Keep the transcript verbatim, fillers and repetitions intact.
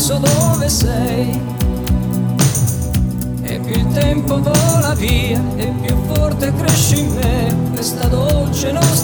so dove sei. E più il tempo vola via, e più forte cresce in me questa dolce nostalgia.